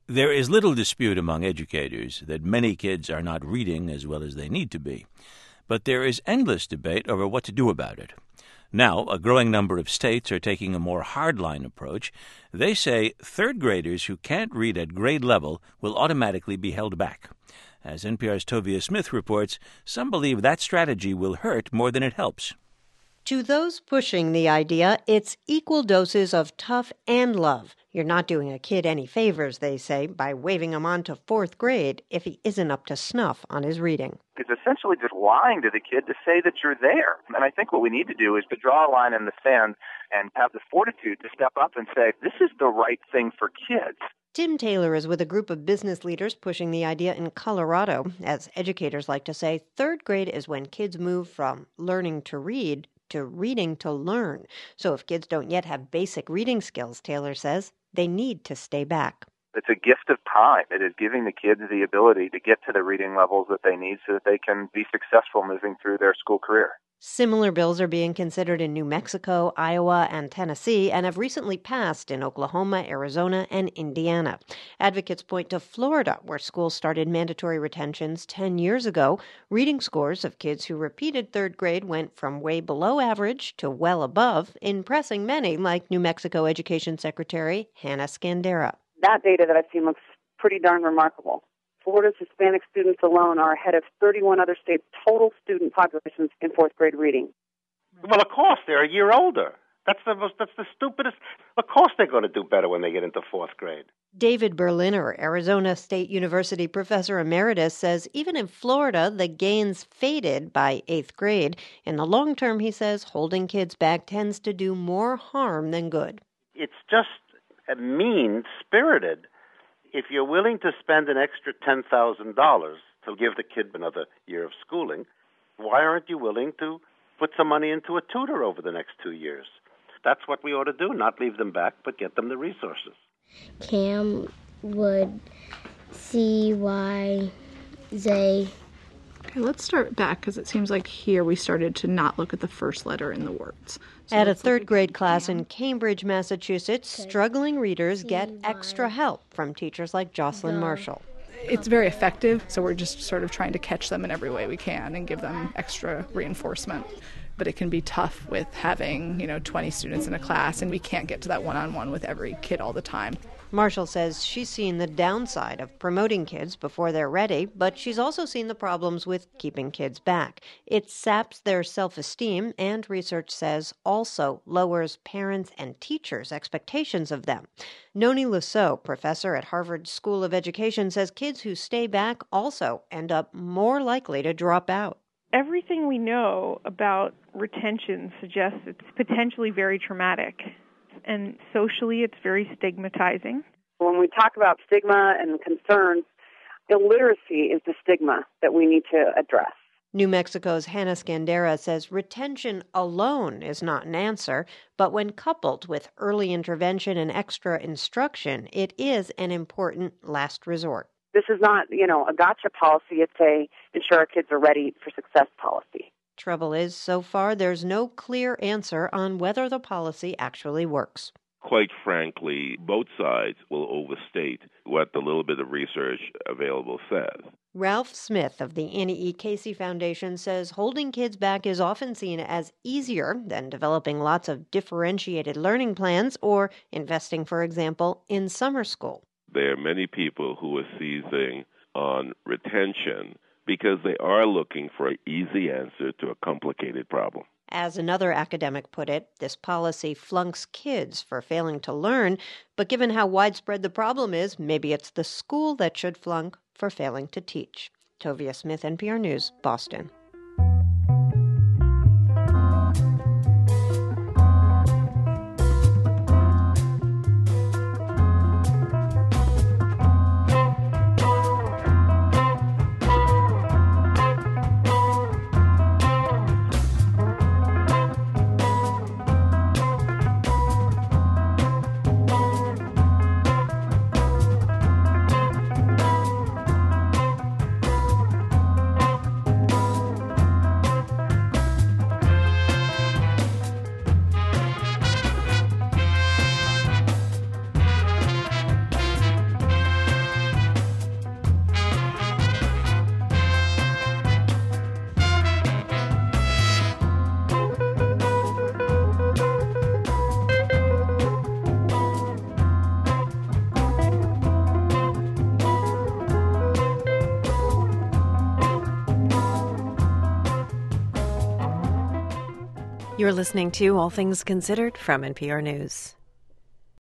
There is little dispute among educators that many kids are not reading as well as they need to be, but there is endless debate over what to do about it. Now, a growing number of states are taking a more hardline approach. They say third graders who can't read at grade level will automatically be held back. As NPR's Tovia Smith reports, some believe that strategy will hurt more than it helps. To those pushing the idea, it's equal doses of tough and love. You're not doing a kid any favors, they say, by waving him on to fourth grade if he isn't up to snuff on his reading. It's essentially just lying to the kid to say that you're there. And I think what we need to do is to draw a line in the sand and have the fortitude to step up and say, this is the right thing for kids. Tim Taylor is with a group of business leaders pushing the idea in Colorado. As educators like to say, third grade is when kids move from learning to read to reading to learn. So if kids don't yet have basic reading skills, Taylor says, they need to stay back. It's a gift of time. It is giving the kids the ability to get to the reading levels that they need so that they can be successful moving through their school career. Similar bills are being considered in New Mexico, Iowa, and Tennessee, and have recently passed in Oklahoma, Arizona, and Indiana. Advocates point to Florida, where schools started mandatory retentions 10 years ago. Reading scores of kids who repeated third grade went from way below average to well above, impressing many, like New Mexico Education Secretary Hannah Scandera. That data that I've seen looks pretty darn remarkable. Florida's Hispanic students alone are ahead of 31 other states' total student populations in fourth grade reading. Well, of course, they're a year older. That's the stupidest. Of course they're going to do better when they get into fourth grade. David Berliner, Arizona State University professor emeritus, says even in Florida, the gains faded by eighth grade. In the long term, he says, holding kids back tends to do more harm than good. It's just mean-spirited. If you're willing to spend an extra $10,000 to give the kid another year of schooling, why aren't you willing to put some money into a tutor over the next 2 years? That's what we ought to do, not leave them back, but get them the resources. Cam would see why they... Okay, let's start back, because it seems like here we started to not look at the first letter in the words. So at a third grade class in Cambridge, Massachusetts, struggling readers get extra help from teachers like Jocelyn Marshall. It's very effective, so we're just sort of trying to catch them in every way we can and give them extra reinforcement. But it can be tough with having, 20 students in a class, and we can't get to that one-on-one with every kid all the time. Marshall says she's seen the downside of promoting kids before they're ready, but she's also seen the problems with keeping kids back. It saps their self-esteem and, research says, also lowers parents' and teachers' expectations of them. Noni Lusseau, professor at Harvard School of Education, says kids who stay back also end up more likely to drop out. Everything we know about retention suggests it's potentially very traumatic. And socially, it's very stigmatizing. When we talk about stigma and concerns, illiteracy is the stigma that we need to address. New Mexico's Hannah Scandera says retention alone is not an answer, but when coupled with early intervention and extra instruction, it is an important last resort. This is not, a gotcha policy. It's a ensure our kids are ready for success policy. Trouble is, so far, there's no clear answer on whether the policy actually works. Quite frankly, both sides will overstate what the little bit of research available says. Ralph Smith of the Annie E. Casey Foundation says holding kids back is often seen as easier than developing lots of differentiated learning plans or investing, for example, in summer school. There are many people who are seizing on retention because they are looking for an easy answer to a complicated problem. As another academic put it, this policy flunks kids for failing to learn, but given how widespread the problem is, maybe it's the school that should flunk for failing to teach. Tovia Smith, NPR News, Boston. You're listening to All Things Considered from NPR News.